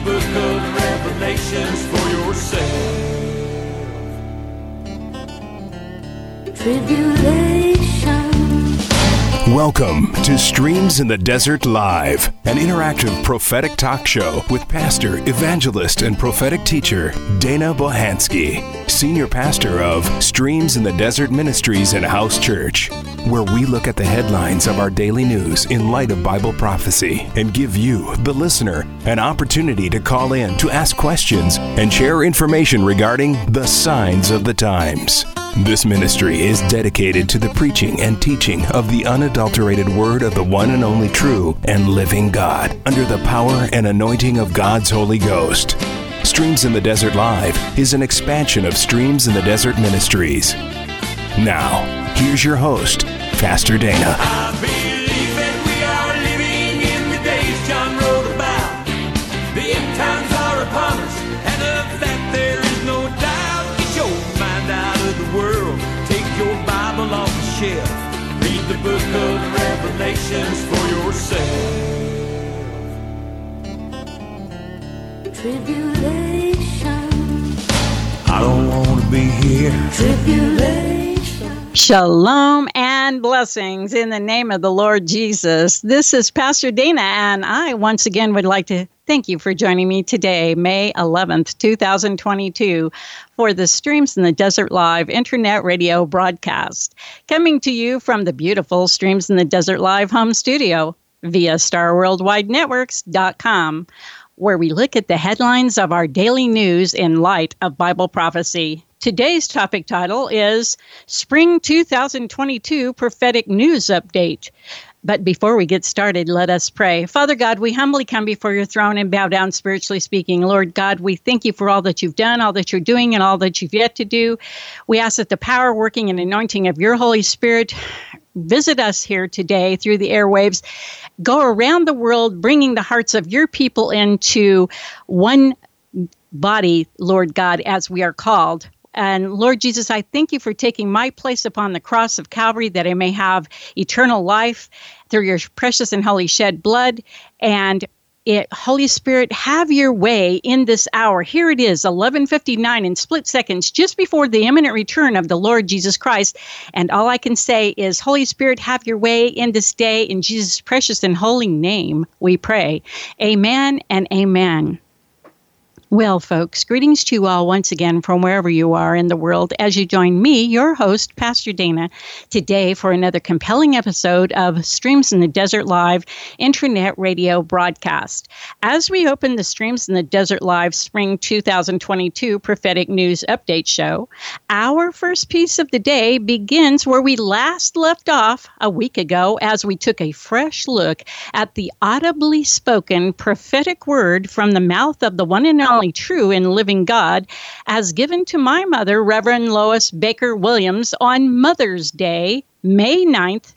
book of Revelations for yourself. Tribulation. Welcome to Streams in the Desert Live, an interactive prophetic talk show with pastor, evangelist, and prophetic teacher Dana Bohansky, senior pastor of Streams in the Desert Ministries and House Church, where we look at the headlines of our daily news in light of Bible prophecy and give you, the listener, an opportunity to call in to ask questions and share information regarding the signs of the times. This ministry is dedicated to the preaching and teaching of the unadulterated word of the one and only true and living God, under the power and anointing of God's Holy Ghost. Streams in the Desert Live is an expansion of Streams in the Desert Ministries. Now, here's your host, Pastor Dana. I believe that we are living in the days John wrote about. The end times are upon us, and of that there is no doubt. Get your mind out of the world, take your Bible off the shelf, read the book of Revelations for yourself. Tribulation. I don't want to be here. Tribulation. Shalom and blessings in the name of the Lord Jesus. This is Pastor Dana, and I once again would like to thank you for joining me today, May 11th, 2022, for the Streams in the Desert Live Internet Radio broadcast, coming to you from the beautiful Streams in the Desert Live home studio via StarWorldWideNetworks.com, where we look at the headlines of our daily news in light of Bible prophecy. Today's topic title is Spring 2022 Prophetic News Update. But before we get started, let us pray. Father God, we humbly come before your throne and bow down spiritually speaking. Lord God, we thank you for all that you've done, all that you're doing, and all that you've yet to do. We ask that the power, working, and anointing of your Holy Spirit visit us here today through the airwaves, go around the world, bringing the hearts of your people into one body, Lord God, as we are called. And Lord Jesus, I thank you for taking my place upon the cross of Calvary, that I may have eternal life through your precious and holy shed blood. And Holy Spirit, have your way in this hour. Here it is, 11:59 in split seconds, just before the imminent return of the Lord Jesus Christ. And all I can say is, Holy Spirit, have your way in this day. In Jesus' precious and holy name, we pray. Amen and amen. Well, folks, greetings to you all once again from wherever you are in the world as you join me, your host, Pastor Dana, today for another compelling episode of Streams in the Desert Live Internet Radio broadcast. As we open the Streams in the Desert Live Spring 2022 Prophetic News Update show, our first piece of the day begins where we last left off a week ago as we took a fresh look at the audibly spoken prophetic word from the mouth of the one and only true and living God, as given to my mother, Reverend Lois Baker Williams, on Mother's Day, May 9th,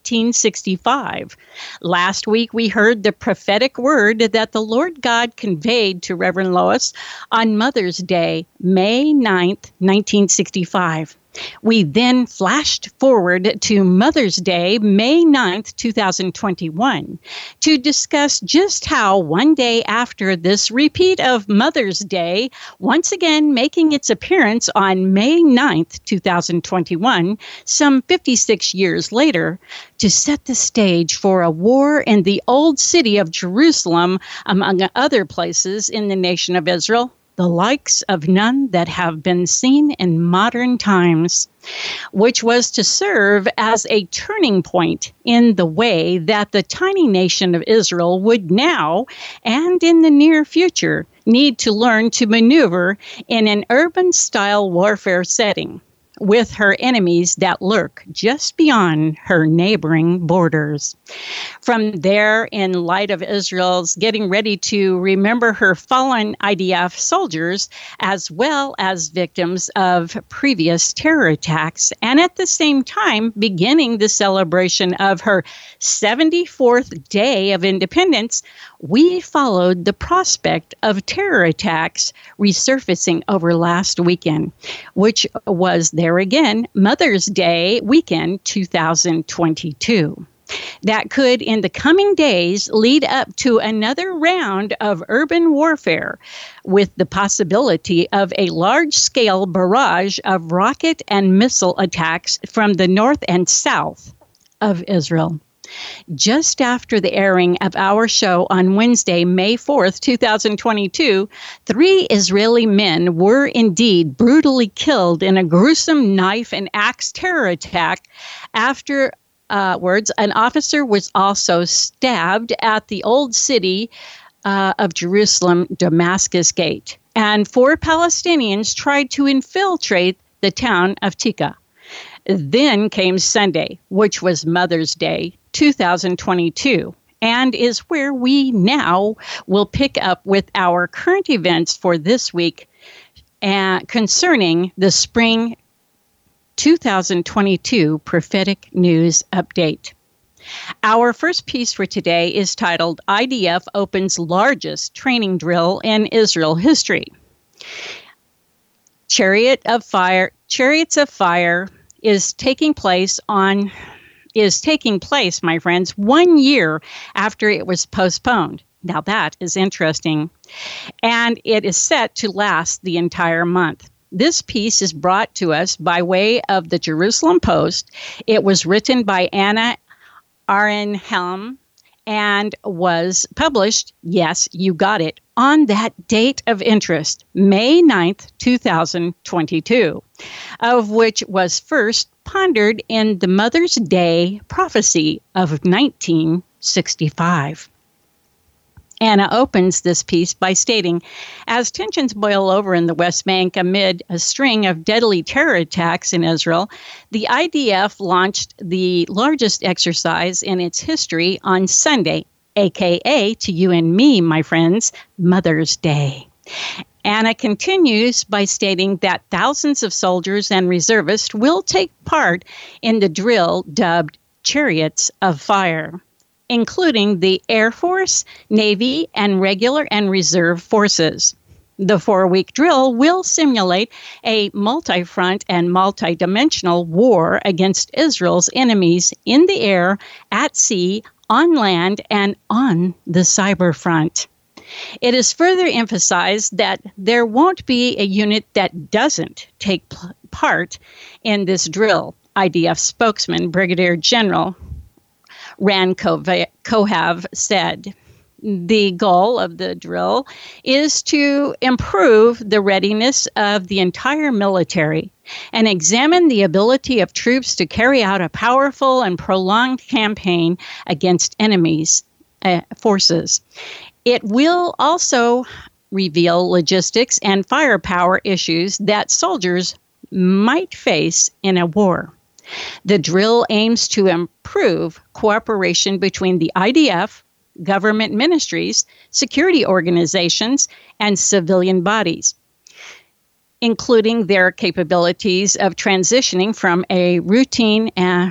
1965. Last week, we heard the prophetic word that the Lord God conveyed to Reverend Lois on Mother's Day, May 9th, 1965. We then flashed forward to Mother's Day, May 9th, 2021, to discuss just how one day after this repeat of Mother's Day, once again making its appearance on May 9th, 2021, some 56 years later, to set the stage for a war in the old city of Jerusalem, among other places in the nation of Israel, the likes of none that have been seen in modern times, which was to serve as a turning point in the way that the tiny nation of Israel would now, and in the near future, need to learn to maneuver in an urban-style warfare setting with her enemies that lurk just beyond her neighboring borders. From there, in light of Israel's getting ready to remember her fallen IDF soldiers, as well as victims of previous terror attacks, and at the same time beginning the celebration of her 74th day of independence, we followed the prospect of terror attacks resurfacing over last weekend, which was there again, Mother's Day weekend 2022. that could, in the coming days, lead up to another round of urban warfare with the possibility of a large-scale barrage of rocket and missile attacks from the north and south of Israel. Just after the airing of our show on Wednesday, May 4th, 2022, 3 Israeli men were indeed brutally killed in a gruesome knife and axe terror attack. Afterwards, an officer was also stabbed at the old city of Jerusalem, Damascus Gate, and 4 Palestinians tried to infiltrate the town of Tika. Then came Sunday, which was Mother's Day, 2022, and is where we now will pick up with our current events for this week concerning the spring 2022 prophetic news update. Our first piece for today is titled IDF Opens Largest Training Drill in Israel History. Chariots of Fire is taking place, my friends, 1 year after it was postponed. Now that is interesting. And it is set to last the entire month. This piece is brought to us by way of the Jerusalem Post. It was written by Anna Arenhelm and was published, yes, you got it, on that date of interest, May 9th, 2022, of which was first pondered in the Mother's Day prophecy of 1965. Anna opens this piece by stating, as tensions boil over in the West Bank amid a string of deadly terror attacks in Israel, the IDF launched the largest exercise in its history on Sunday, aka to you and me, my friends, Mother's Day. Anna continues by stating that thousands of soldiers and reservists will take part in the drill dubbed Chariots of Fire, including the Air Force, Navy, and regular and reserve forces. The 4-week drill will simulate a multi-front and multi-dimensional war against Israel's enemies in the air, at sea, on land, and on the cyber front. It is further emphasized that there won't be a unit that doesn't take part in this drill, IDF spokesman Brigadier General Ran Kohav said. The goal of the drill is to improve the readiness of the entire military and examine the ability of troops to carry out a powerful and prolonged campaign against enemies' forces. It will also reveal logistics and firepower issues that soldiers might face in a war. The drill aims to improve cooperation between the IDF, government ministries, security organizations, and civilian bodies, including their capabilities of transitioning from a routine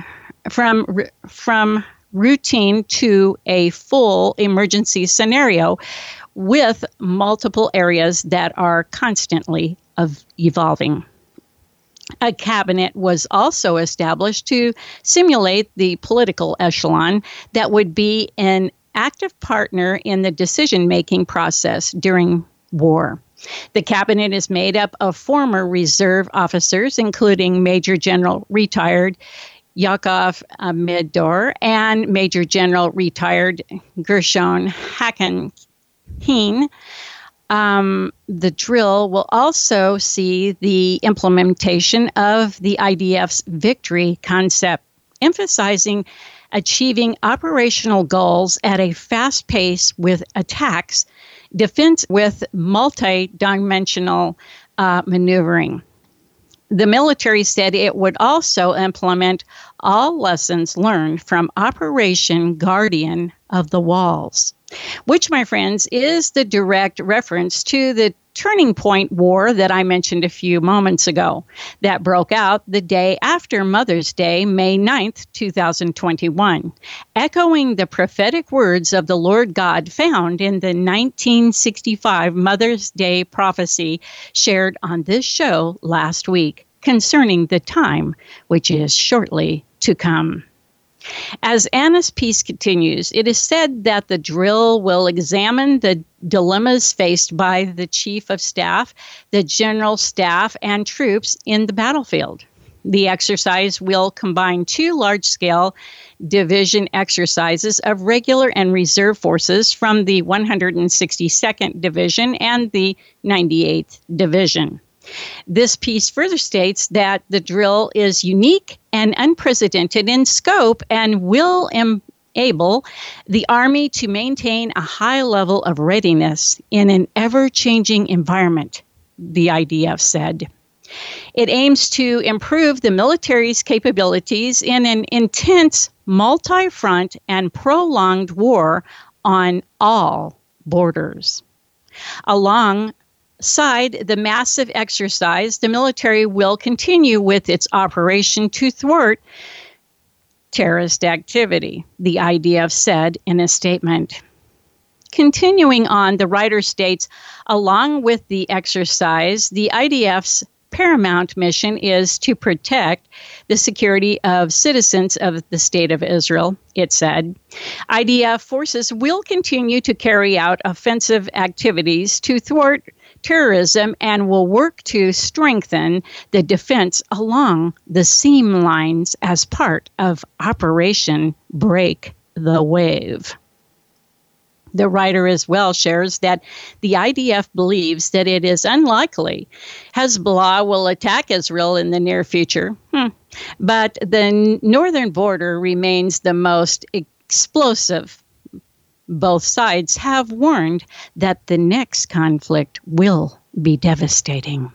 from routine to a full emergency scenario, with multiple areas that are constantly evolving. A cabinet was also established to simulate the political echelon that would be an active partner in the decision-making process during war. The cabinet is made up of former reserve officers, including Major General retired Yaakov Amidor and Major General retired Gershon Haken. The drill will also see the implementation of the IDF's victory concept, emphasizing achieving operational goals at a fast pace with attacks, defense with multi-dimensional maneuvering. The military said it would also implement all lessons learned from Operation Guardian of the Walls, which, my friends, is the direct reference to the Turning Point War that I mentioned a few moments ago, that broke out the day after Mother's Day, May 9th, 2021, echoing the prophetic words of the Lord God found in the 1965 Mother's Day prophecy shared on this show last week concerning the time which is shortly to come. As Anna's piece continues, it is said that the drill will examine the dilemmas faced by the chief of staff, the general staff, and troops in the battlefield. The exercise will combine two large-scale division exercises of regular and reserve forces from the 162nd Division and the 98th Division. This piece further states that the drill is unique and unprecedented in scope and will enable the Army to maintain a high level of readiness in an ever-changing environment, the IDF said. It aims to improve the military's capabilities in an intense, multi-front, and prolonged war on all borders. Alongside the massive exercise, the military will continue with its operation to thwart terrorist activity, the IDF said in a statement. Continuing on, the writer states, along with the exercise, the IDF's paramount mission is to protect the security of citizens of the State of Israel, it said. IDF forces will continue to carry out offensive activities to thwart terrorism and will work to strengthen the defense along the seam lines as part of Operation Break the Wave. The writer as well shares that the IDF believes that it is unlikely Hezbollah will attack Israel in the near future, but the northern border remains the most explosive. Both sides have warned that the next conflict will be devastating.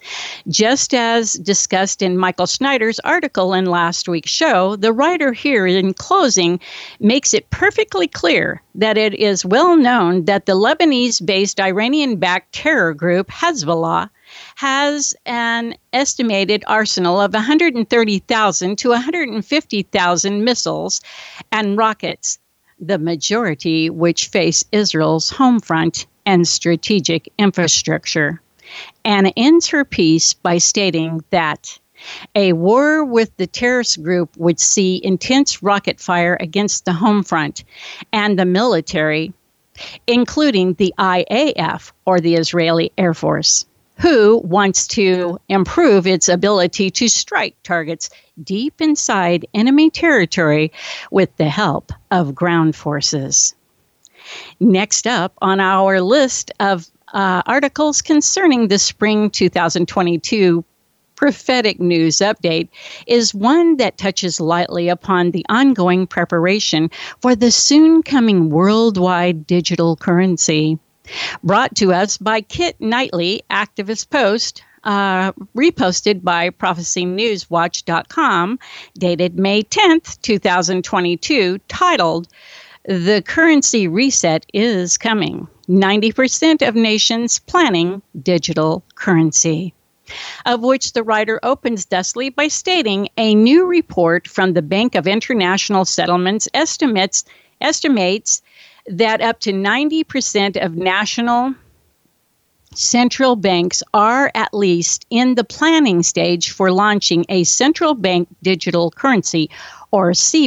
Just as discussed in Michael Schneider's article in last week's show, the writer here in closing makes it perfectly clear that it is well known that the Lebanese-based Iranian-backed terror group Hezbollah has an estimated arsenal of 130,000 to 150,000 missiles and rockets, the majority which face Israel's home front and strategic infrastructure. Anna ends her piece by stating that a war with the terrorist group would see intense rocket fire against the home front and the military, including the IAF, or the Israeli Air Force, who wants to improve its ability to strike targets deep inside enemy territory with the help of ground forces. Next up on our list of articles concerning the spring 2022 prophetic news update is one that touches lightly upon the ongoing preparation for the soon coming worldwide digital currency. Brought to us by Kit Knightley, activist post, reposted by prophecynewswatch.com, dated May 10th, 2022, titled, "The Currency Reset is Coming. 90% of nations planning digital currency," of which the writer opens thusly by stating a new report from the Bank of International Settlements estimates that up to 90% of national central banks are at least in the planning stage for launching a central bank digital currency, or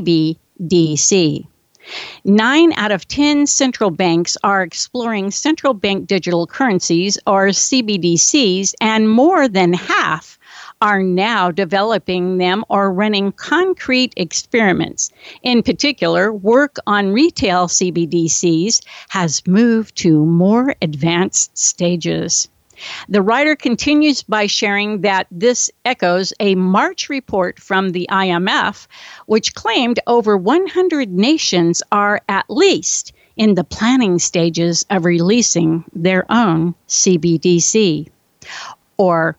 CBDC. 9 out of 10 central banks are exploring central bank digital currencies, or CBDCs, and more than half are now developing them or running concrete experiments. In particular, work on retail CBDCs has moved to more advanced stages. The writer continues by sharing that this echoes a March report from the IMF, which claimed over 100 nations are at least in the planning stages of releasing their own CBDC, or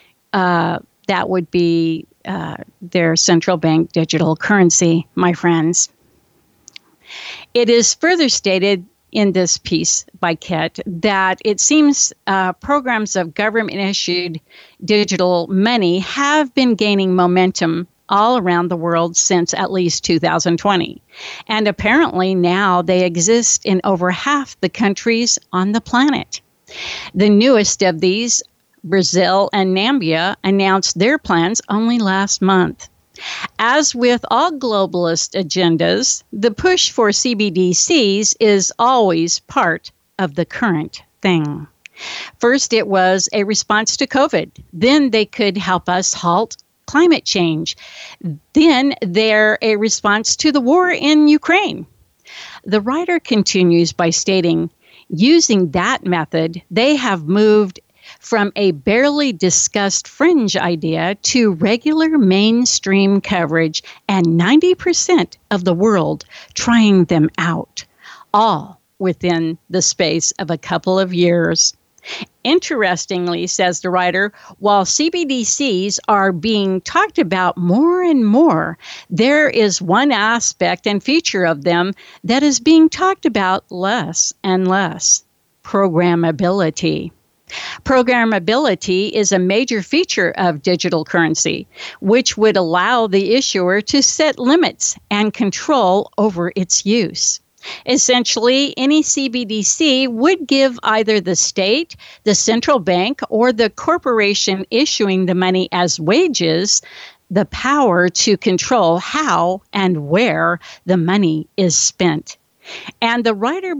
that would be their central bank digital currency, my friends. It is further stated in this piece by Kit that it seems programs of government-issued digital money have been gaining momentum all around the world since at least 2020. And apparently now they exist in over half the countries on the planet. The newest of these, Brazil and Namibia, announced their plans only last month. As with all globalist agendas, the push for CBDCs is always part of the current thing. First, it was a response to COVID. Then they could help us halt climate change. Then they're a response to the war in Ukraine. The writer continues by stating, using that method, they have moved from a barely discussed fringe idea to regular mainstream coverage and 90% of the world trying them out, all within the space of a couple of years. Interestingly, says the writer, while CBDCs are being talked about more and more, there is one aspect and feature of them that is being talked about less and less: programmability. Programmability is a major feature of digital currency, which would allow the issuer to set limits and control over its use. Essentially, any CBDC would give either the state, the central bank, or the corporation issuing the money as wages the power to control how and where the money is spent. And the writer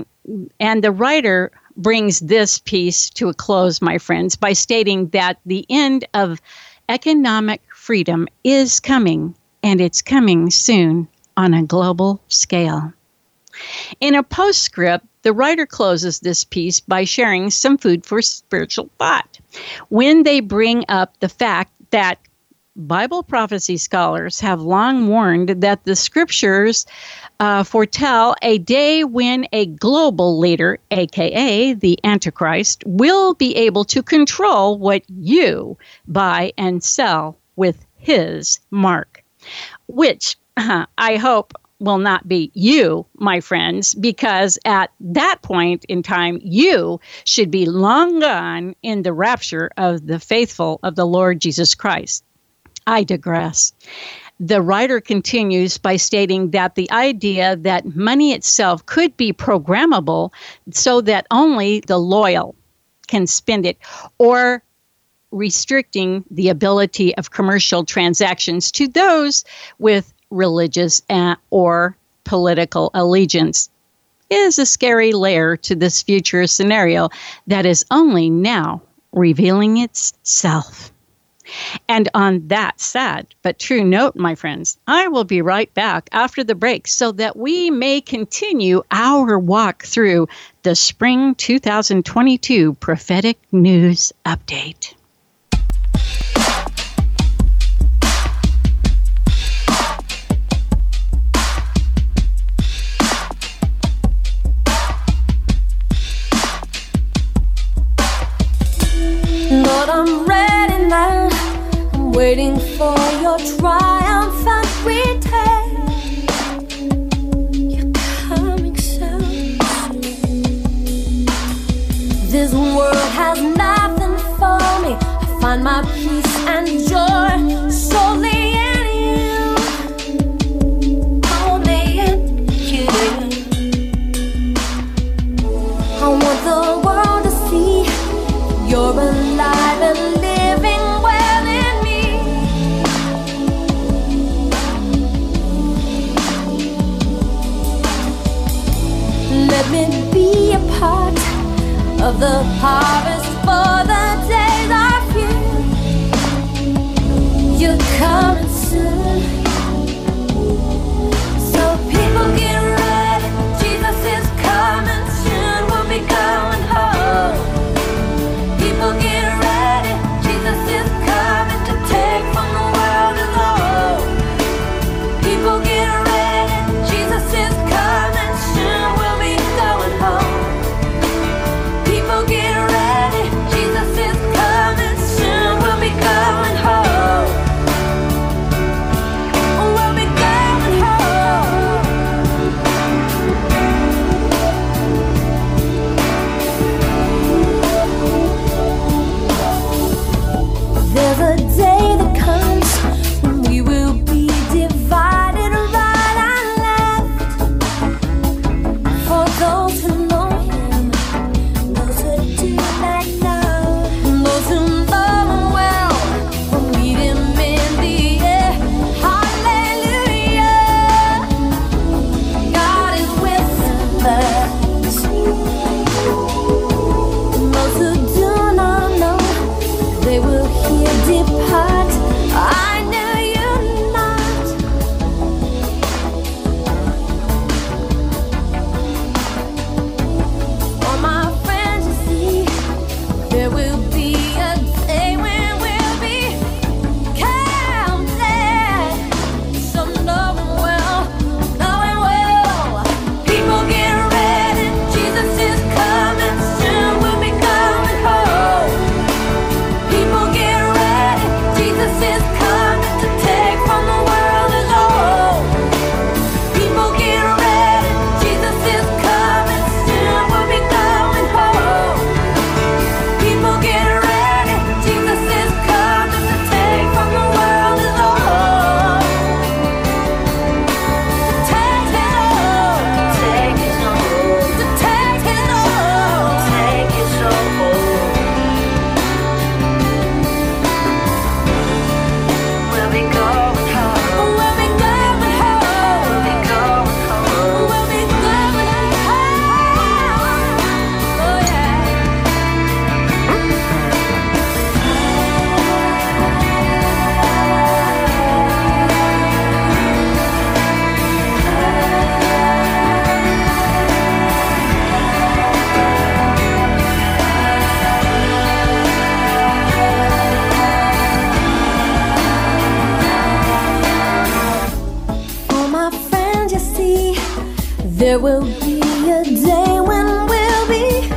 brings this piece to a close, my friends, by stating that the end of economic freedom is coming, and it's coming soon on a global scale. In a postscript, the writer closes this piece by sharing some food for spiritual thought when they bring up the fact that Bible prophecy scholars have long warned that the scriptures foretell a day when a global leader, aka the Antichrist, will be able to control what you buy and sell with his mark, which I hope will not be you, my friends, because at that point in time, you should be long gone in the rapture of the faithful of the Lord Jesus Christ. I digress. The writer continues by stating that the idea that money itself could be programmable so that only the loyal can spend it, or restricting the ability of commercial transactions to those with religious or political allegiance, is a scary layer to this future scenario that is only now revealing itself. And on that sad but true note, my friends, I will be right back after the break so that we may continue our walk through the Spring 2022 Prophetic News Update. Lord, I'm ready now. I'm waiting for your triumphant return. You're coming so soon. This world has nothing for me. I find my peace and joy solely in you. Only in you. I want the world to see you're alive and living well in me. Let me be a part of the harvest, for the days are few. You're coming soon, so people get ready. Jesus is coming soon. We'll be going home. People get ready. Jesus is coming to take from the world as a whole. People get ready. Jesus is coming soon. We'll be going home. People get ready. Jesus is coming soon. We'll be going home. There will be a day when we'll be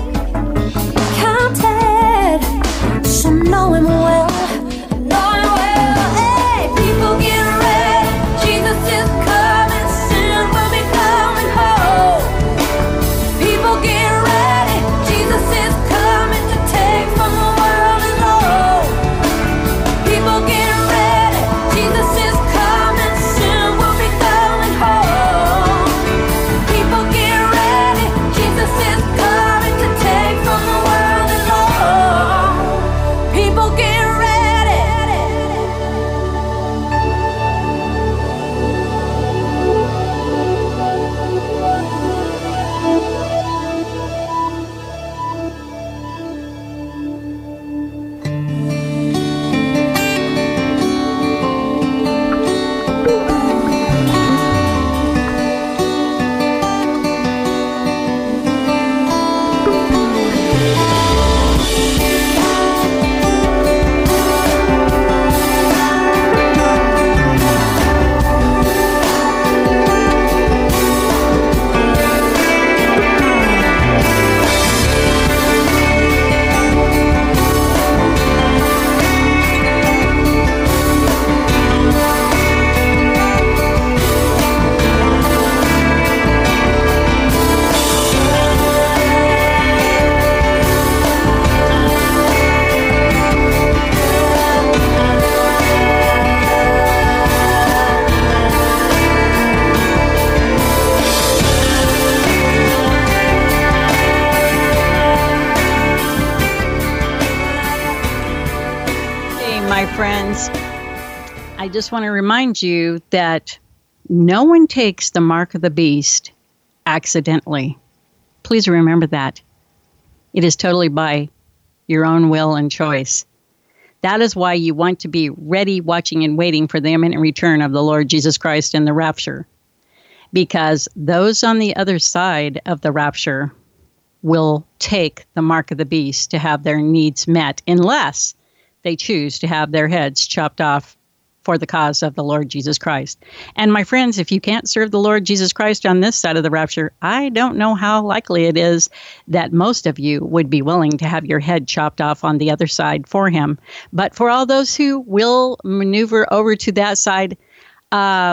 counted. So know him well. Know him well. Hey, people get ready. Jesus is coming soon. We'll be coming home. People get ready. Jesus is coming to take from the world alone. People get ready. Jesus is coming soon. We'll be coming home. People get ready. Jesus is coming to take from the world alone. People get ready. My friends, I just want to remind you that no one takes the mark of the beast accidentally. Please remember that. It is totally by your own will and choice. That is why you want to be ready, watching, and waiting for the imminent return of the Lord Jesus Christ in the rapture. Because those on the other side of the rapture will take the mark of the beast to have their needs met, unless they choose to have their heads chopped off for the cause of the Lord Jesus Christ. And my friends, if you can't serve the Lord Jesus Christ on this side of the rapture, I don't know how likely it is that most of you would be willing to have your head chopped off on the other side for him. But for all those who will maneuver over to that side, the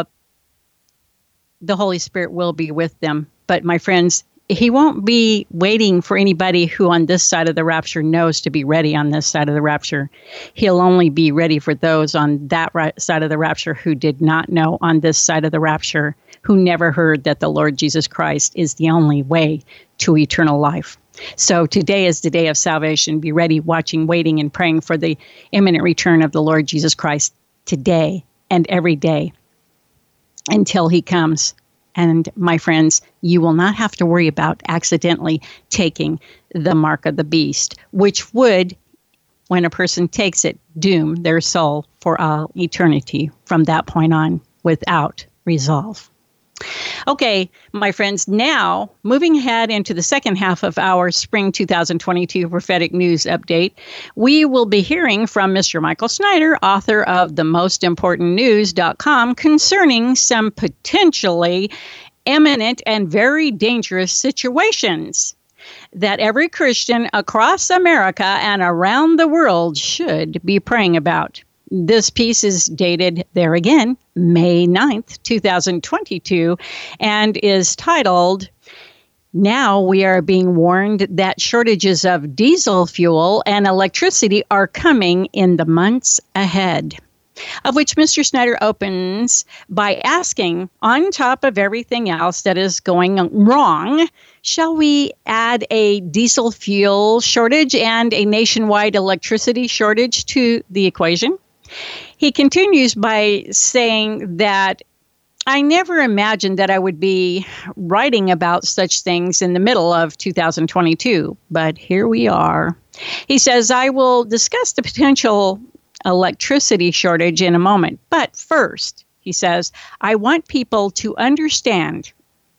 Holy Spirit will be with them. But my friends, he won't be waiting for anybody who on this side of the rapture knows to be ready on this side of the rapture. He'll only be ready for those on that side of the rapture who did not know on this side of the rapture, who never heard that the Lord Jesus Christ is the only way to eternal life. So today is the day of salvation. Be ready, watching, waiting, and praying for the imminent return of the Lord Jesus Christ today and every day until he comes. And my friends, you will not have to worry about accidentally taking the mark of the beast, which would, when a person takes it, doom their soul for all eternity from that point on without resolve. Okay, my friends, now moving ahead into the second half of our spring 2022 prophetic news update, we will be hearing from Mr. Michael Snyder, author of themostimportantnews.com, concerning some potentially imminent and very dangerous situations that every Christian across America and around the world should be praying about. This piece is dated, there again, May 9th, 2022, and is titled, "Now we are being warned that shortages of diesel fuel and electricity are coming in the months ahead." Of which Mr. Snyder opens by asking, on top of everything else that is going wrong, shall we add a diesel fuel shortage and a nationwide electricity shortage to the equation? He continues by saying that I never imagined that I would be writing about such things in the middle of 2022, but here we are. He says, I will discuss the potential electricity shortage in a moment, but first, he says, I want people to understand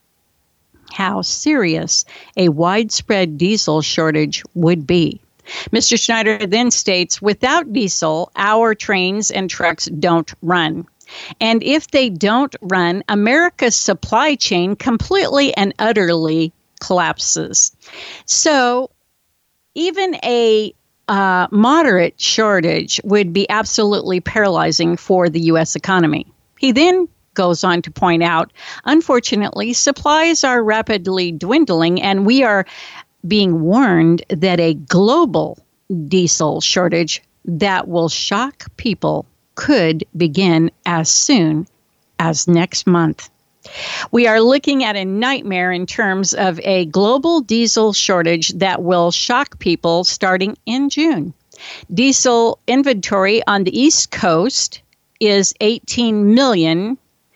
how serious a widespread diesel shortage would be. Mr. Snyder then states, without diesel, our trains and trucks don't run. And if they don't run, America's supply chain completely and utterly collapses. So even a moderate shortage would be absolutely paralyzing for the U.S. economy. He then goes on to point out, unfortunately, supplies are rapidly dwindling, and we are being warned that a global diesel shortage that will shock people could begin as soon as next month. We are looking at a nightmare in terms of a global diesel shortage that will shock people starting in June. Diesel inventory on the East Coast is 18 million,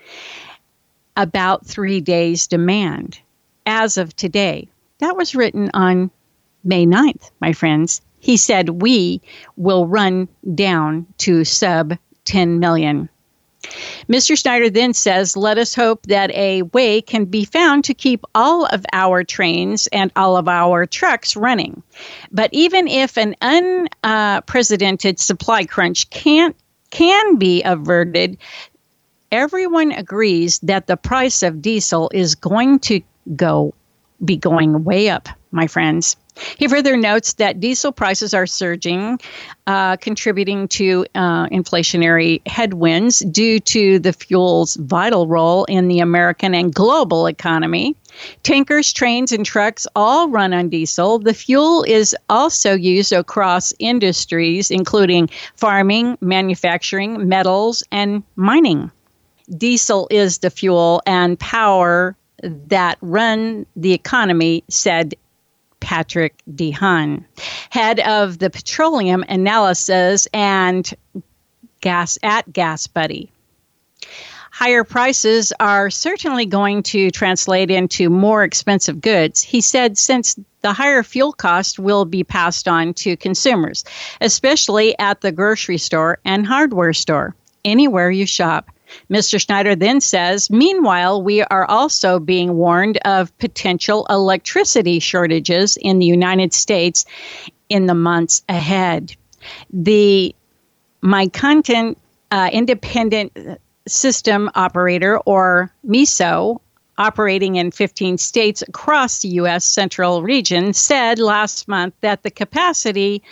about 3 days demand as of today. That was written on May 9th, my friends. He said we will run down to sub 10 million. Mr. Snyder then says, let us hope that a way can be found to keep all of our trains and all of our trucks running. But even if an unprecedented supply crunch can be averted, everyone agrees that the price of diesel is going to be going way up, my friends. He further notes that diesel prices are surging, contributing to inflationary headwinds due to the fuel's vital role in the American and global economy. Tankers, trains, and trucks all run on diesel. The fuel is also used across industries, including farming, manufacturing, metals, and mining. Diesel is the fuel and power that run the economy, said Patrick DeHaan, head of the petroleum analysis and gas at GasBuddy. Higher prices are certainly going to translate into more expensive goods, he said, since the higher fuel cost will be passed on to consumers, especially at the grocery store and hardware store, anywhere you shop. Mr. Snyder then says, meanwhile, we are also being warned of potential electricity shortages in the United States in the months ahead. The My Content Independent System Operator, or MISO, operating in 15 states across the U.S. Central region, said last month that the capacity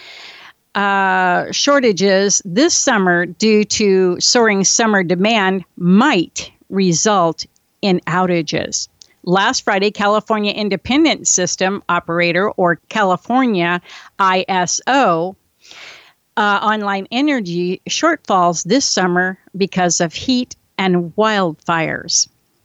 shortages this summer due to soaring summer demand might result in outages. Last Friday, California Independent System Operator, or California ISO, online energy shortfalls this summer because of heat and wildfires.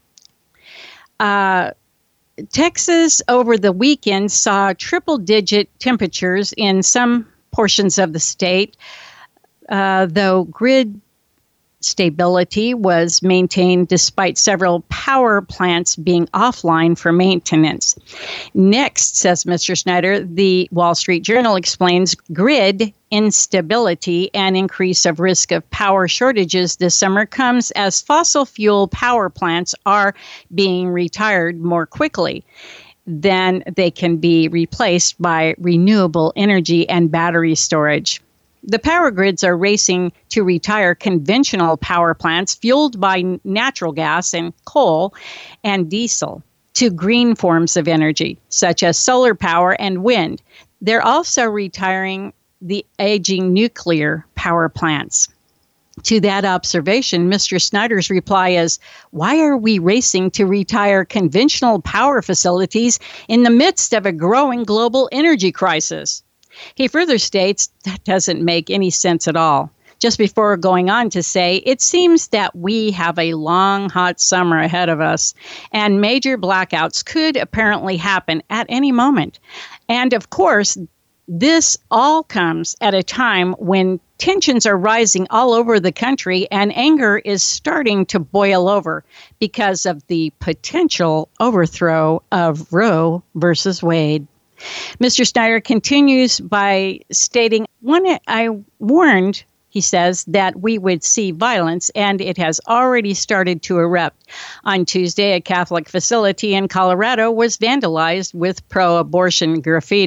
Texas over the weekend saw triple-digit temperatures in some portions of the state, though grid stability was maintained despite several power plants being offline for maintenance. Next, says Mr. Snyder, the Wall Street Journal explains grid instability and increase of risk of power shortages this summer comes as fossil fuel power plants are being retired more quickly then they can be replaced by renewable energy and battery storage. The power grids are racing to retire conventional power plants fueled by natural gas and coal and diesel to green forms of energy, such as solar power and wind. They're also retiring the aging nuclear power plants. To that observation, Mr. Snyder's reply is, why are we racing to retire conventional power facilities in the midst of a growing global energy crisis? He further states that doesn't make any sense at all, just before going on to say, it seems that we have a long, hot summer ahead of us, and major blackouts could apparently happen at any moment. And of course, this all comes at a time when tensions are rising all over the country and anger is starting to boil over because of the potential overthrow of Roe versus Wade. Mr. Snyder continues by stating, when I warned, he says, that we would see violence, and it has already started to erupt. On Tuesday, a Catholic facility in Colorado was vandalized with pro-abortion graffiti.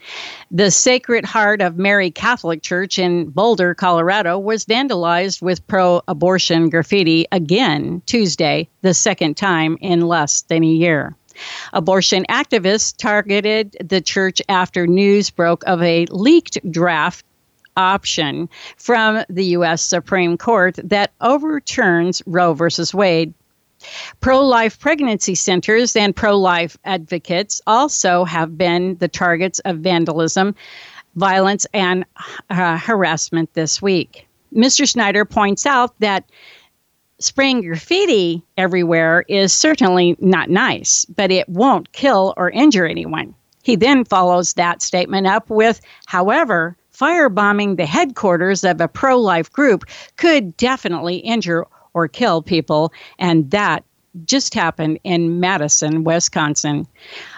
The Sacred Heart of Mary Catholic Church in Boulder, Colorado, was vandalized with pro-abortion graffiti again Tuesday, the second time in less than a year. Abortion activists targeted the church after news broke of a leaked draft option from the U.S. Supreme Court that overturns Roe v. Wade. Pro-life pregnancy centers and pro-life advocates also have been the targets of vandalism, violence, and harassment this week. Mr. Snyder points out that spraying graffiti everywhere is certainly not nice, but it won't kill or injure anyone. He then follows that statement up with, however, firebombing the headquarters of a pro-life group could definitely injure or kill people, and that just happened in Madison, Wisconsin.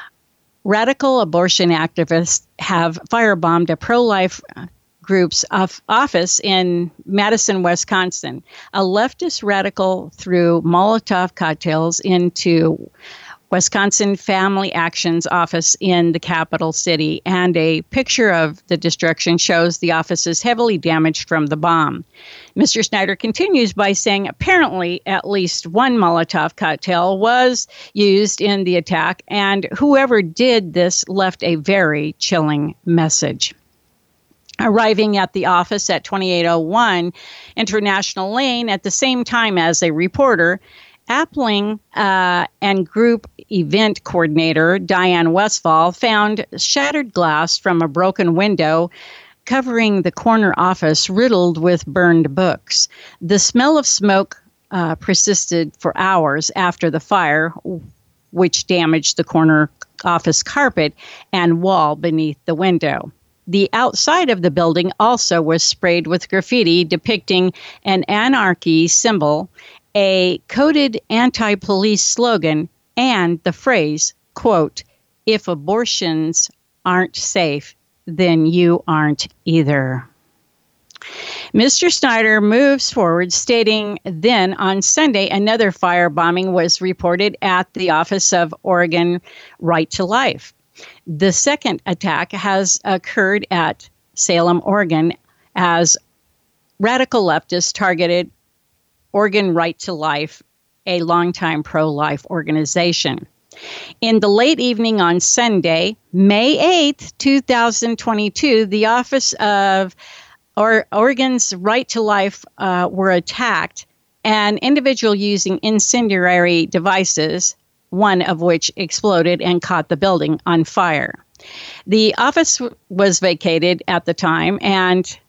Radical abortion activists have firebombed a pro-life group's office in Madison, Wisconsin. A leftist radical threw Molotov cocktails into Wisconsin Family Action's office in the capital city, and a picture of the destruction shows the office is heavily damaged from the bomb. Mr. Snyder continues by saying apparently at least one Molotov cocktail was used in the attack, and whoever did this left a very chilling message. Arriving at the office at 2801 International Lane at the same time as a reporter, Appling and group event coordinator Diane Westfall found shattered glass from a broken window covering the corner office riddled with burned books. The smell of smoke persisted for hours after the fire, which damaged the corner office carpet and wall beneath the window. The outside of the building also was sprayed with graffiti depicting an anarchy symbol, a coded anti-police slogan, and the phrase, quote, "If abortions aren't safe, then you aren't either." Mr. Snyder moves forward, stating then on Sunday, another firebombing was reported at the office of Oregon Right to Life. The second attack has occurred at Salem, Oregon, as radical leftists targeted Oregon Right to Life, a longtime pro-life organization. In the late evening on Sunday, May 8th, 2022, the office of Oregon's Right to Life were attacked, an individual using incendiary devices, one of which exploded and caught the building on fire. The office was vacated at the time, and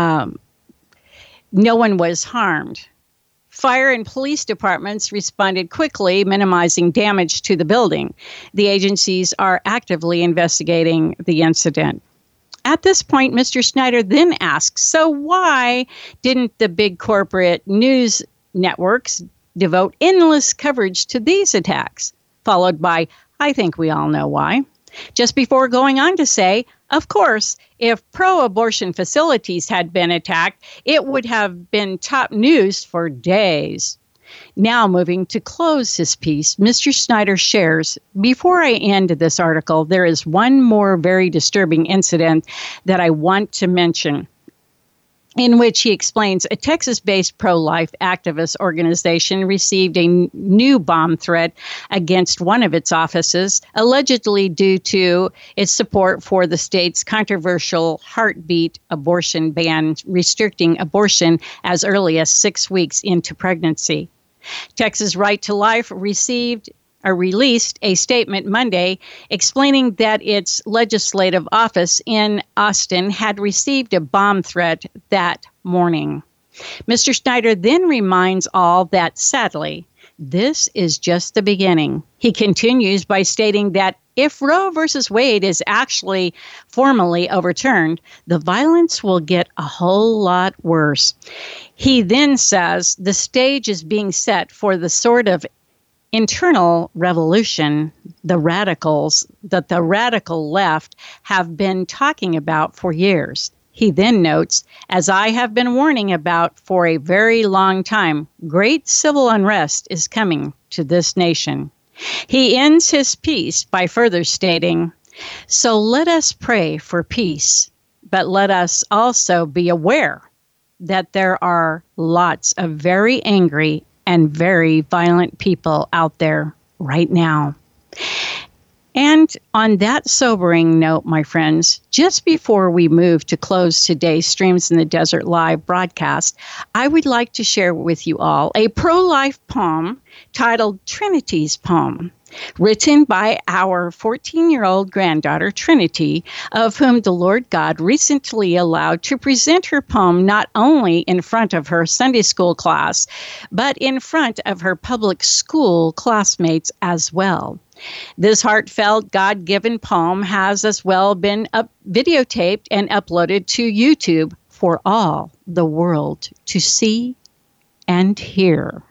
no one was harmed. Fire and police departments responded quickly, minimizing damage to the building. The agencies are actively investigating the incident. At this point, Mr. Snyder then asks, so why didn't the big corporate news networks devote endless coverage to these attacks? Followed by, I think we all know why. Just before going on to say, of course, if pro-abortion facilities had been attacked, it would have been top news for days. Now, moving to close his piece, Mr. Snyder shares, before I end this article, there is one more very disturbing incident that I want to mention, in which he explains a Texas-based pro-life activist organization received a new bomb threat against one of its offices, allegedly due to its support for the state's controversial heartbeat abortion ban, restricting abortion as early as 6 weeks into pregnancy. Texas Right to Life released a statement Monday explaining that its legislative office in Austin had received a bomb threat that morning. Mr. Snyder then reminds all that, sadly, this is just the beginning. He continues by stating that if Roe v. Wade is actually formally overturned, the violence will get a whole lot worse. He then says the stage is being set for the sort of internal revolution the radical left have been talking about for years. He then notes, as I have been warning about for a very long time, great civil unrest is coming to this nation. He ends his piece by further stating, So let us pray for peace, but let us also be aware that there are lots of very angry and very violent people out there right now. And on that sobering note, my friends, just before we move to close today's Streams in the Desert Live broadcast, I would like to share with you all a pro-life poem titled Trinity's Poem, written by our 14-year-old granddaughter, Trinity, of whom the Lord God recently allowed to present her poem not only in front of her Sunday school class, but in front of her public school classmates as well. This heartfelt, God-given poem has as well been videotaped and uploaded to YouTube for all the world to see and hear.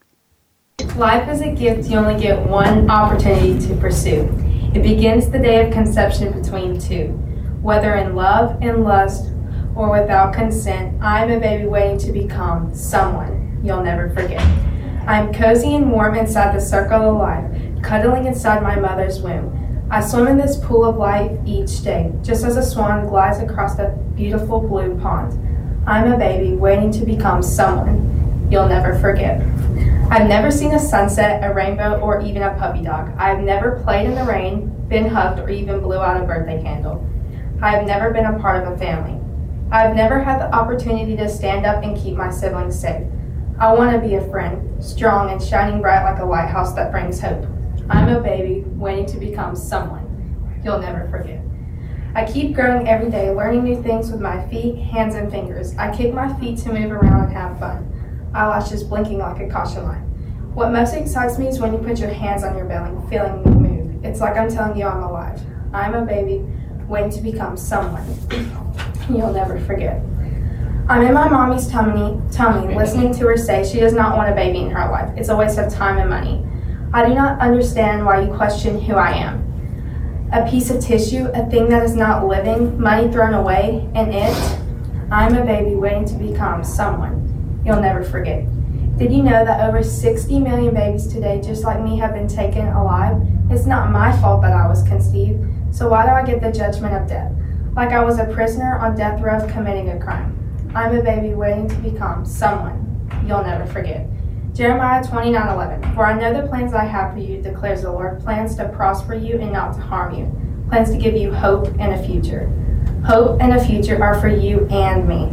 Life is a gift you only get one opportunity to pursue. It begins the day of conception between two. Whether in love and lust or without consent, I'm a baby waiting to become someone you'll never forget. I'm cozy and warm inside the circle of life, cuddling inside my mother's womb. I swim in this pool of life each day, just as a swan glides across the beautiful blue pond. I'm a baby waiting to become someone you'll never forget. I've never seen a sunset, a rainbow, or even a puppy dog. I've never played in the rain, been hugged, or even blew out a birthday candle. I have never been a part of a family. I've never had the opportunity to stand up and keep my siblings safe. I want to be a friend, strong and shining bright like a lighthouse that brings hope. I'm a baby waiting to become someone you'll never forget. I keep growing every day, learning new things with my feet, hands, and fingers. I kick my feet to move around and have fun. Eyelashes blinking like a caution light. What most excites me is when you put your hands on your belly, feeling me move. It's like I'm telling you I'm alive. I'm a baby waiting to become someone you'll never forget. I'm in my mommy's tummy, listening to her say she does not want a baby in her life. It's a waste of time and money. I do not understand why you question who I am. A piece of tissue, a thing that is not living, money thrown away, and I'm a baby waiting to become someone you'll never forget. Did you know that over 60 million babies today, just like me, have been taken alive? It's not my fault that I was conceived, so why do I get the judgment of death? Like I was a prisoner on death row of committing a crime. I'm a baby waiting to become someone you'll never forget. Jeremiah 29:11. For I know the plans I have for you, declares the Lord, plans to prosper you and not to harm you, plans to give you hope and a future. Hope and a future are for you and me.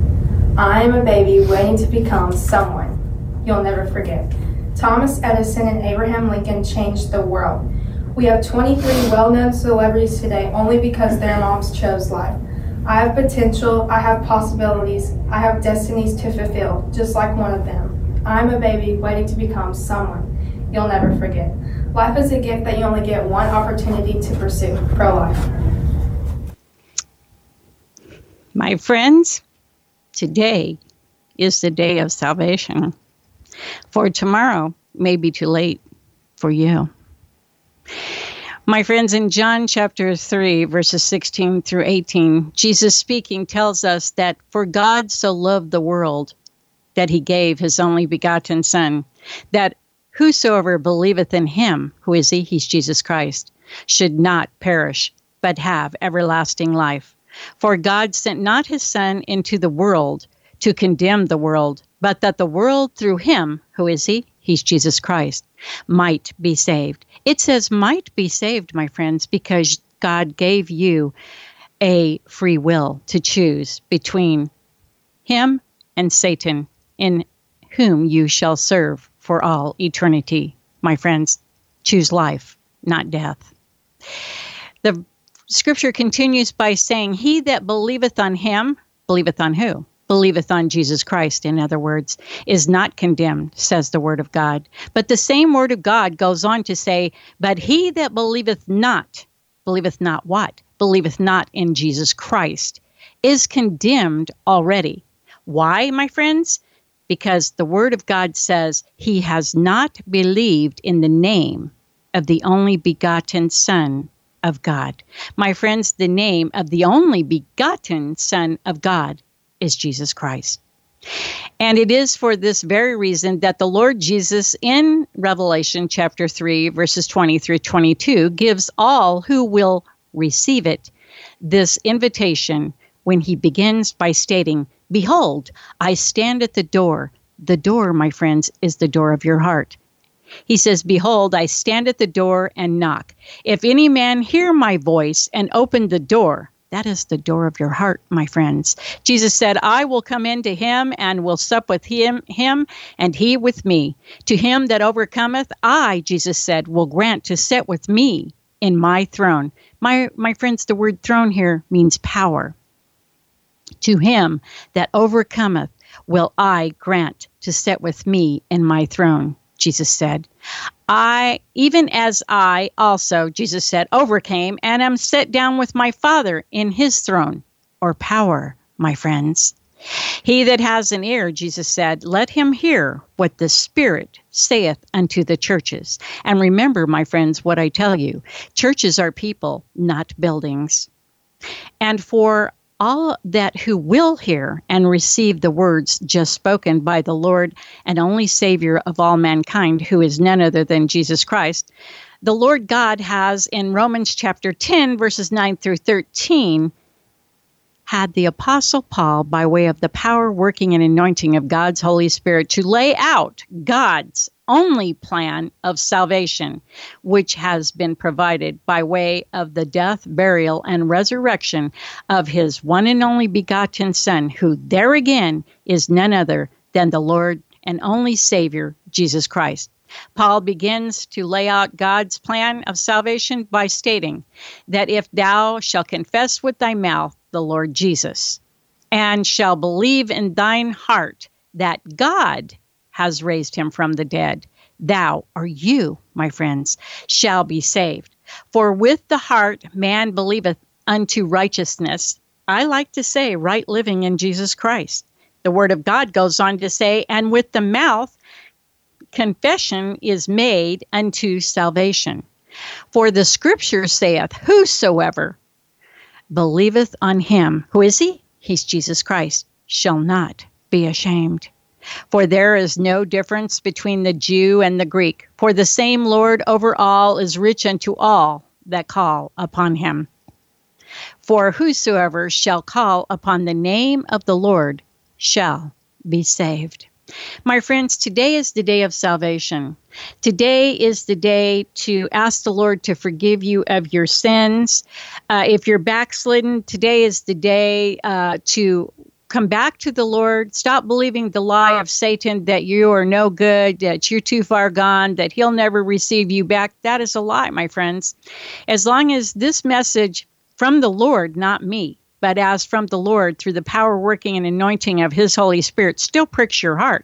I am a baby waiting to become someone you'll never forget. Thomas Edison and Abraham Lincoln changed the world. We have 23 well-known celebrities today only because their moms chose life. I have potential, I have possibilities, I have destinies to fulfill, just like one of them. I'm a baby waiting to become someone you'll never forget. Life is a gift that you only get one opportunity to pursue. Pro-life. My friends, today is the day of salvation. For tomorrow may be too late for you. My friends, in John chapter 3, verses 16 through 18, Jesus speaking tells us that for God so loved the world that he gave his only begotten Son, that whosoever believeth in him, who is he? He's Jesus Christ, should not perish, but have everlasting life. For God sent not his Son into the world to condemn the world, but that the world through him, who is he? He's Jesus Christ, might be saved. It says might be saved, my friends, because God gave you a free will to choose between him and Satan, in whom you shall serve for all eternity. My friends, choose life, not death. The scripture continues by saying, he that believeth on him, believeth on who? Believeth on Jesus Christ, in other words, is not condemned, says the word of God. But the same word of God goes on to say, but he that believeth not what? Believeth not in Jesus Christ, is condemned already. Why, my friends? Because the word of God says he has not believed in the name of the only begotten Son of God. My friends, the name of the only begotten Son of God is Jesus Christ. And it is for this very reason that the Lord Jesus in Revelation chapter 3, verses 20 through 22, gives all who will receive it, this invitation, when he begins by stating, "Behold, I stand at the door." The door, my friends, is the door of your heart. He says, "Behold, I stand at the door and knock. If any man hear my voice and open the door," that is the door of your heart, my friends. Jesus said, "I will come into him and will sup with him, and he with me. To him that overcometh, I," Jesus said, "will grant to sit with me in my throne." My friends, the word throne here means power. "To him that overcometh will I grant to sit with me in my throne," Jesus said. Even as I also," Jesus said, "overcame and am set down with my Father in his throne," or power, my friends. "He that has an ear," Jesus said, "let him hear what the Spirit saith unto the churches." And remember, my friends, what I tell you, churches are people, not buildings. And for all that who will hear and receive the words just spoken by the Lord and only Savior of all mankind, who is none other than Jesus Christ, the Lord God has in Romans chapter 10, verses 9 through 13, had the Apostle Paul, by way of the power, working, and anointing of God's Holy Spirit, to lay out God's only plan of salvation, which has been provided by way of the death, burial, and resurrection of his one and only begotten Son, who there again is none other than the Lord and only Savior, Jesus Christ. Paul begins to lay out God's plan of salvation by stating that if thou shalt confess with thy mouth the Lord Jesus, and shall believe in thine heart that God has raised him from the dead, thou, or you, my friends, shall be saved. For with the heart man believeth unto righteousness. I like to say right living in Jesus Christ. The word of God goes on to say, and with the mouth confession is made unto salvation. For the scripture saith, whosoever believeth on him, who is he? He's Jesus Christ, shall not be ashamed. For there is no difference between the Jew and the Greek. For the same Lord over all is rich unto all that call upon him. For whosoever shall call upon the name of the Lord shall be saved. My friends, today is the day of salvation. Today is the day to ask the Lord to forgive you of your sins. If you're backslidden, today is the day to come back to the Lord. Stop believing the lie of Satan that you are no good, that you're too far gone, that he'll never receive you back. That is a lie, my friends. As long as this message from the Lord, not me, but as from the Lord through the power, working, and anointing of his Holy Spirit still pricks your heart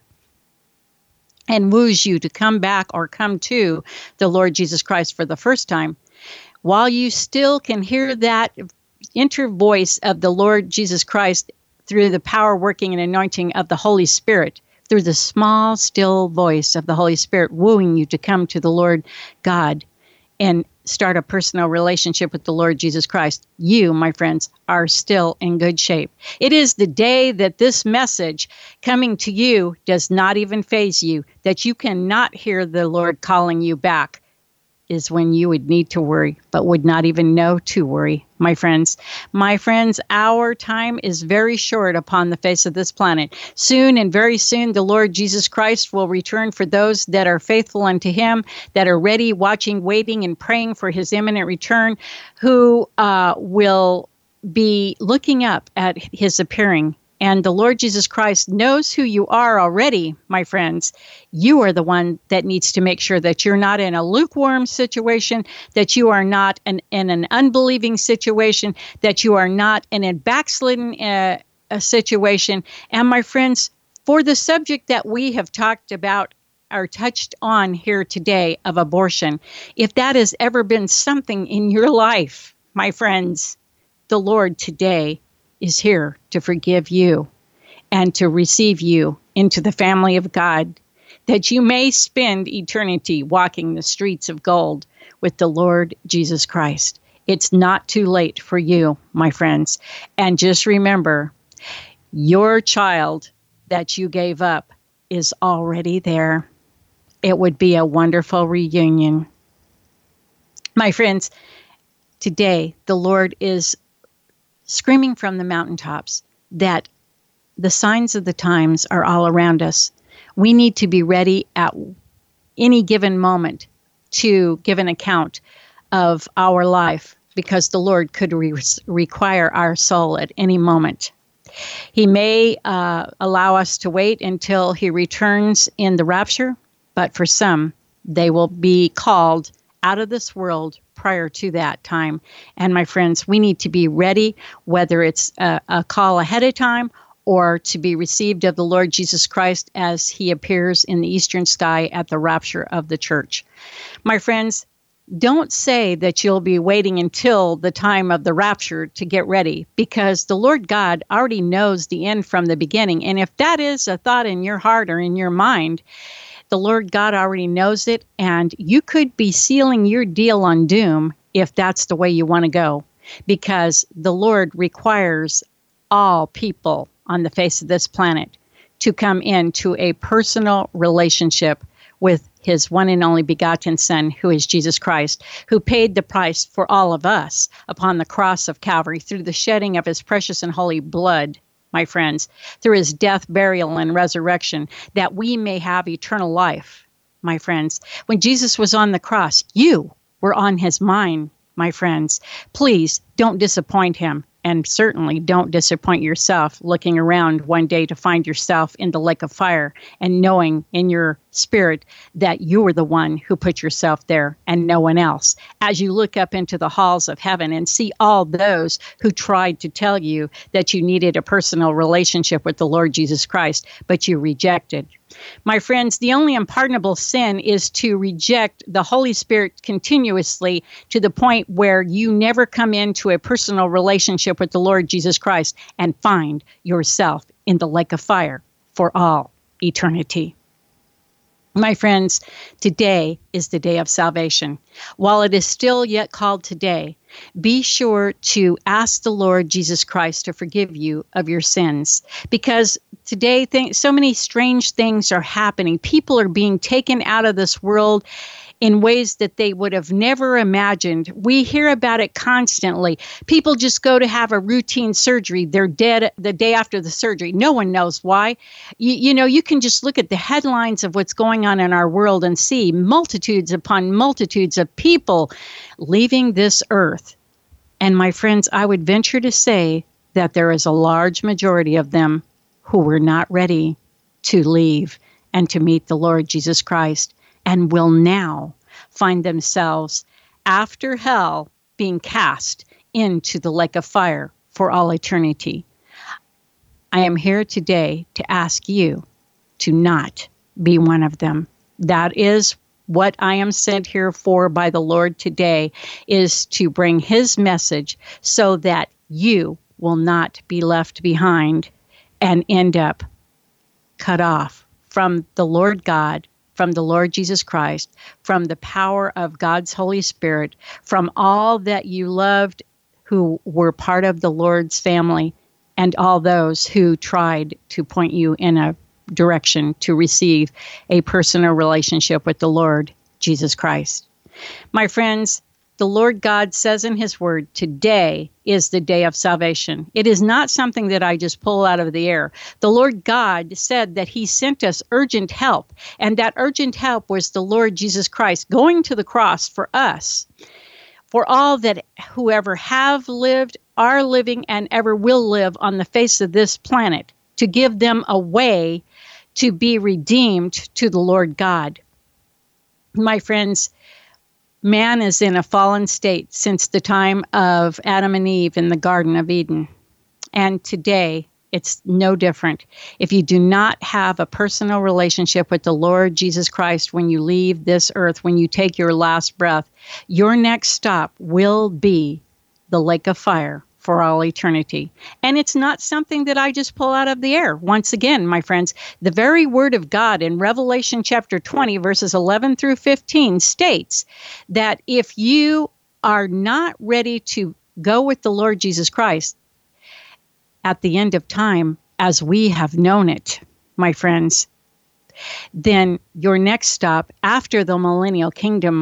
and woos you to come back or come to the Lord Jesus Christ for the first time, while you still can hear that inner voice of the Lord Jesus Christ through the power, working, and anointing of the Holy Spirit, through the small, still voice of the Holy Spirit wooing you to come to the Lord God and start a personal relationship with the Lord Jesus Christ, you, my friends, are still in good shape. It is the day that this message coming to you does not even faze you, that you cannot hear the Lord calling you back, is when you would need to worry, but would not even know to worry, my friends. My friends, our time is very short upon the face of this planet. Soon and very soon, the Lord Jesus Christ will return for those that are faithful unto him, that are ready, watching, waiting, and praying for his imminent return, who will be looking up at his appearing. And the Lord Jesus Christ knows who you are already, my friends. You are the one that needs to make sure that you're not in a lukewarm situation, that you are not in an unbelieving situation, that you are not in a backslidden a situation. And my friends, for the subject that we have talked about or touched on here today of abortion, if that has ever been something in your life, my friends, the Lord today is here to forgive you and to receive you into the family of God, that you may spend eternity walking the streets of gold with the Lord Jesus Christ. It's not too late for you, my friends. And just remember, your child that you gave up is already there. It would be a wonderful reunion. My friends, Today, the Lord is screaming from the mountaintops that the signs of the times are all around us. We need to be ready at any given moment to give an account of our life, because the Lord could require our soul at any moment. He may allow us to wait until he returns in the rapture, but for some, they will be called out of this world prior to that time. And my friends, we need to be ready, whether it's a call ahead of time or to be received of the Lord Jesus Christ as he appears in the eastern sky at the rapture of the church. My friends, don't say that you'll be waiting until the time of the rapture to get ready, because the Lord God already knows the end from the beginning. And if that is a thought in your heart or in your mind, the Lord God already knows it, and you could be sealing your deal on doom if that's the way you want to go, because the Lord requires all people on the face of this planet to come into a personal relationship with his one and only begotten Son, who is Jesus Christ, who paid the price for all of us upon the cross of Calvary through the shedding of his precious and holy blood, my friends, through his death, burial, and resurrection, that we may have eternal life, my friends. When Jesus was on the cross, you were on his mind, my friends. Please don't disappoint him. And certainly don't disappoint yourself looking around one day to find yourself in the lake of fire and knowing in your spirit that you were the one who put yourself there and no one else. As you look up into the halls of heaven and see all those who tried to tell you that you needed a personal relationship with the Lord Jesus Christ, but you rejected. My friends, the only unpardonable sin is to reject the Holy Spirit continuously to the point where you never come into a personal relationship with the Lord Jesus Christ and find yourself in the lake of fire for all eternity. My friends, today is the day of salvation. While it is still yet called today, be sure to ask the Lord Jesus Christ to forgive you of your sins, because today so many strange things are happening. People are being taken out of this world in ways that they would have never imagined. We hear about it constantly. People just go to have a routine surgery. They're dead the day after the surgery. No one knows why. You know, you can just look at the headlines of what's going on in our world and see multitudes upon multitudes of people leaving this earth. And my friends, I would venture to say that there is a large majority of them who were not ready to leave and to meet the Lord Jesus Christ, and will now find themselves after hell being cast into the lake of fire for all eternity. I am here today to ask you to not be one of them. That is what I am sent here for by the Lord today, is to bring his message so that you will not be left behind and end up cut off from the Lord God, from the Lord Jesus Christ, from the power of God's Holy Spirit, from all that you loved who were part of the Lord's family, and all those who tried to point you in a direction to receive a personal relationship with the Lord Jesus Christ. My friends, the Lord God says in his word, today is the day of salvation. It is not something that I just pull out of the air. The Lord God said that he sent us urgent help, and that urgent help was the Lord Jesus Christ going to the cross for us, for all that whoever have lived, are living, and ever will live on the face of this planet, to give them a way to be redeemed to the Lord God. My friends, man is in a fallen state since the time of Adam and Eve in the Garden of Eden. And today, it's no different. If you do not have a personal relationship with the Lord Jesus Christ when you leave this earth, when you take your last breath, your next stop will be the lake of fire for all eternity. And it's not something that I just pull out of the air. Once again, my friends, the very word of God in Revelation chapter 20, verses 11 through 15 states that if you are not ready to go with the Lord Jesus Christ at the end of time, as we have known it, my friends, then your next stop after the millennial kingdom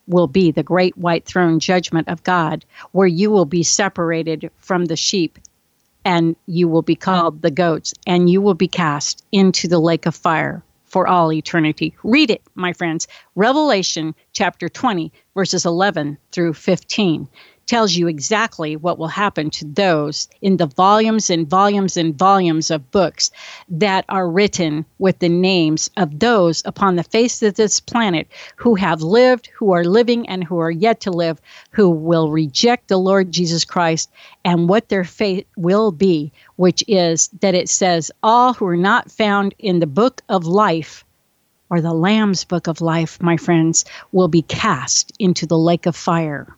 will be the great white throne judgment of God, where you will be separated from the sheep, and you will be called the goats, and you will be cast into the lake of fire for all eternity. Read it, my friends. Revelation chapter 20, verses 11 through 15 tells you exactly what will happen to those in the volumes and volumes and volumes of books that are written with the names of those upon the face of this planet who have lived, who are living, and who are yet to live, who will reject the Lord Jesus Christ, and what their fate will be, which is that it says, all who are not found in the book of life, or the Lamb's book of life, my friends, will be cast into the lake of fire.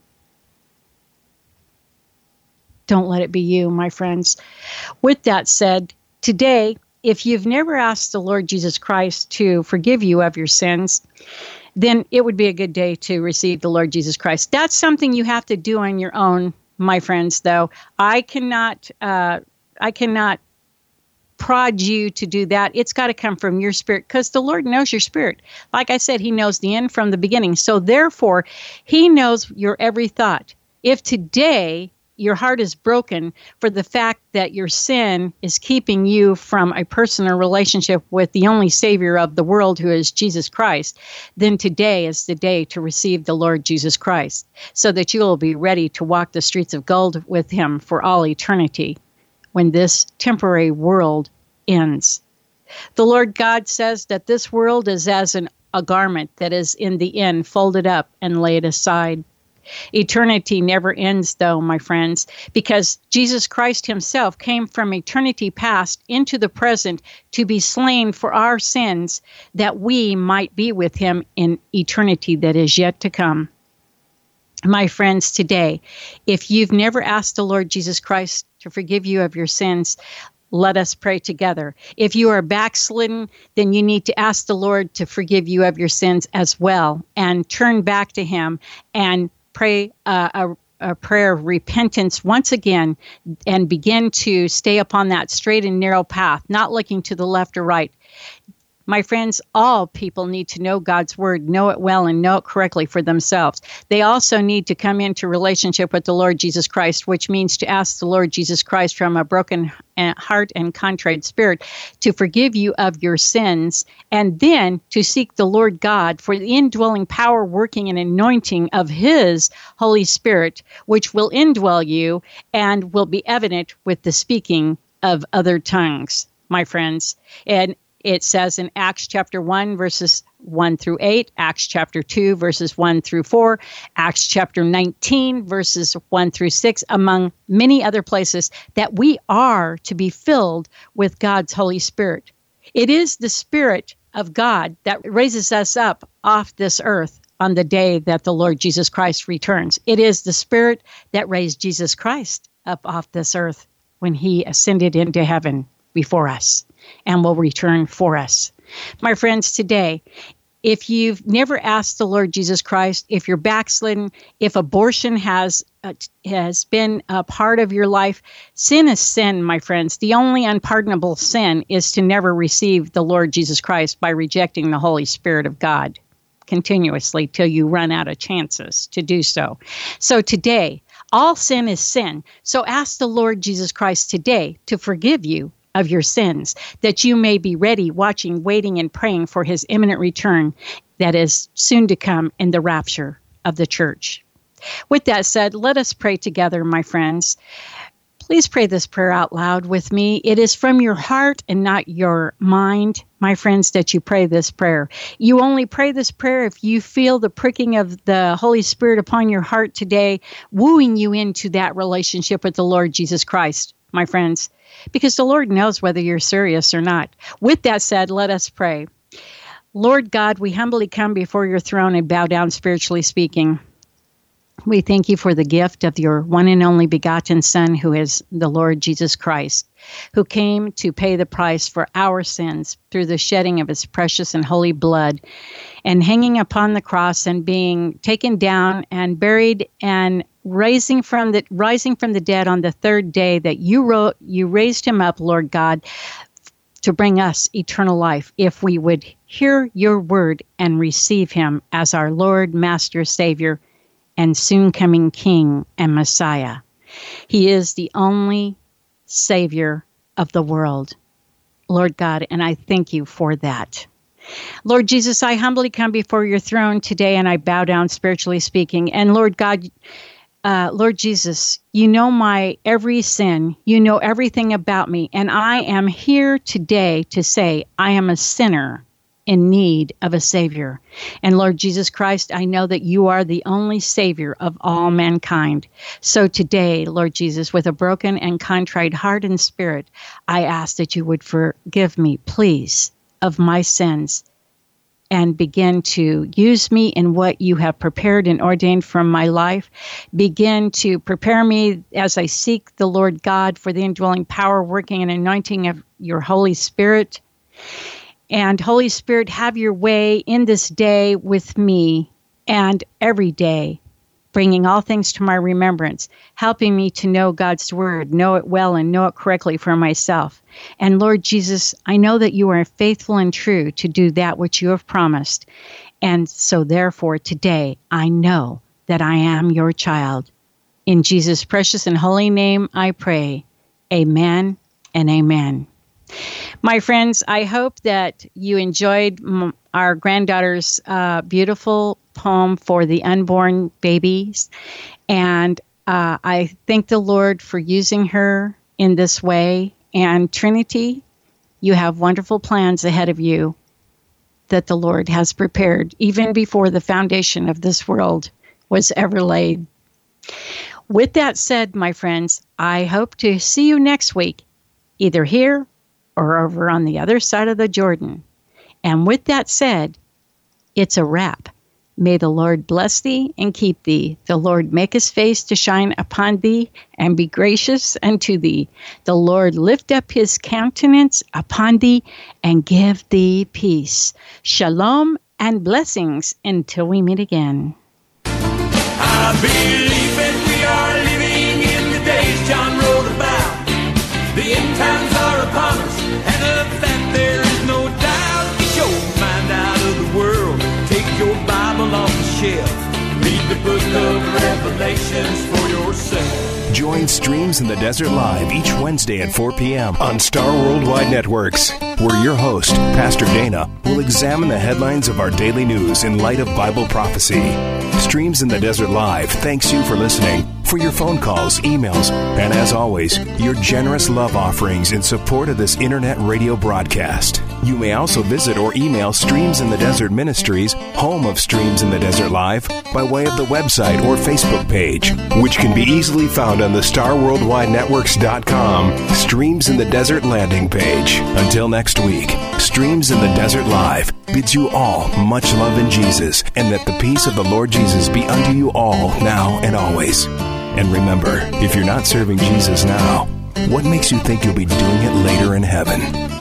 Don't let it be you, my friends. With that said, today, if you've never asked the Lord Jesus Christ to forgive you of your sins, then it would be a good day to receive the Lord Jesus Christ. That's something you have to do on your own, my friends, though. I cannot prod you to do that. It's got to come from your spirit, because the Lord knows your spirit. Like I said, he knows the end from the beginning. So therefore, he knows your every thought. If today your heart is broken for the fact that your sin is keeping you from a personal relationship with the only Savior of the world, who is Jesus Christ, then today is the day to receive the Lord Jesus Christ, so that you will be ready to walk the streets of gold with him for all eternity when this temporary world ends. The Lord God says that this world is as a garment that is in the end folded up and laid aside. Eternity never ends, though, my friends, because Jesus Christ himself came from eternity past into the present to be slain for our sins, that we might be with him in eternity that is yet to come. My friends, today, if you've never asked the Lord Jesus Christ to forgive you of your sins, let us pray together. If you are backslidden, then you need to ask the Lord to forgive you of your sins as well, and turn back to him and pray a prayer of repentance once again, and begin to stay upon that straight and narrow path, not looking to the left or right. My friends, all people need to know God's word, know it well, and know it correctly for themselves. They also need to come into relationship with the Lord Jesus Christ, which means to ask the Lord Jesus Christ from a broken heart and contrite spirit to forgive you of your sins, and then to seek the Lord God for the indwelling power, working, and anointing of his Holy Spirit, which will indwell you and will be evident with the speaking of other tongues, my friends. And it says in Acts chapter 1, verses 1 through 8, Acts chapter 2, verses 1 through 4, Acts chapter 19, verses 1 through 6, among many other places, that we are to be filled with God's Holy Spirit. It is the Spirit of God that raises us up off this earth on the day that the Lord Jesus Christ returns. It is the Spirit that raised Jesus Christ up off this earth when he ascended into heaven before us and will return for us. My friends, today, if you've never asked the Lord Jesus Christ, if you're backslidden, if abortion has been a part of your life, sin is sin, my friends. The only unpardonable sin is to never receive the Lord Jesus Christ by rejecting the Holy Spirit of God continuously till you run out of chances to do so. So today, all sin is sin. So ask the Lord Jesus Christ today to forgive you of your sins, that you may be ready, watching, waiting, and praying for his imminent return that is soon to come in the rapture of the church. With that said, let us pray together, my friends. Please pray this prayer out loud with me. It is from your heart and not your mind, my friends, that you pray this prayer. You only pray this prayer if you feel the pricking of the Holy Spirit upon your heart today, wooing you into that relationship with the Lord Jesus Christ, my friends, because the Lord knows whether you're serious or not. With that said, let us pray. Lord God, we humbly come before your throne and bow down, spiritually speaking. We thank you for the gift of your one and only begotten Son, who is the Lord Jesus Christ, who came to pay the price for our sins through the shedding of his precious and holy blood, and hanging upon the cross and being taken down and buried and rising from the dead on the third day, that you raised him up, Lord God, to bring us eternal life if we would hear your word and receive him as our Lord, Master, Savior, and soon coming King and Messiah. He is the only Savior of the world, Lord God, and I thank you for that. Lord Jesus, I humbly come before your throne today, and I bow down, spiritually speaking. And Lord God, Lord Jesus, you know my every sin. You know everything about me. And I am here today to say I am a sinner in need of a Savior. And Lord Jesus Christ, I know that you are the only Savior of all mankind. So today, Lord Jesus, with a broken and contrite heart and spirit, I ask that you would forgive me, please, of my sins, and begin to use me in what you have prepared and ordained for my life. Begin to prepare me as I seek the Lord God for the indwelling power, working and anointing of your Holy Spirit. And Holy Spirit, have your way in this day with me and every day, bringing all things to my remembrance, helping me to know God's word, know it well and know it correctly for myself. And Lord Jesus, I know that you are faithful and true to do that which you have promised. And so therefore today I know that I am your child. In Jesus' precious and holy name I pray. Amen and amen. My friends, I hope that you enjoyed our granddaughter's beautiful poem for the unborn babies. And I thank the Lord for using her in this way. And Trinity, you have wonderful plans ahead of you that the Lord has prepared even before the foundation of this world was ever laid. With that said, my friends, I hope to see you next week, either here or over on the other side of the Jordan. And with that said, it's a wrap. May the Lord bless thee and keep thee. The Lord make his face to shine upon thee and be gracious unto thee. The Lord lift up his countenance upon thee and give thee peace. Shalom and blessings until we meet again. I believe that we are living in the days John wrote about. The end times are upon us, and of that there is no doubt. Get your mind out of the world. Take your Bible off the shelf. Read the book of Revelations for yourself. Join Streams in the Desert Live each Wednesday at 4 p.m. on Star Worldwide Networks, where your host, Pastor Dana, will examine the headlines of our daily news in light of Bible prophecy. Streams in the Desert Live thanks you for listening, for your phone calls, emails, and as always, your generous love offerings in support of this internet radio broadcast. You may also visit or email Streams in the Desert Ministries, home of Streams in the Desert Live, by way of the website or Facebook page, which can be easily found on the StarWorldWideNetworks.com Streams in the Desert landing page. Until next week, Streams in the Desert Live bids you all much love in Jesus, and that the peace of the Lord Jesus be unto you all now and always. And remember, if you're not serving Jesus now, what makes you think you'll be doing it later in heaven?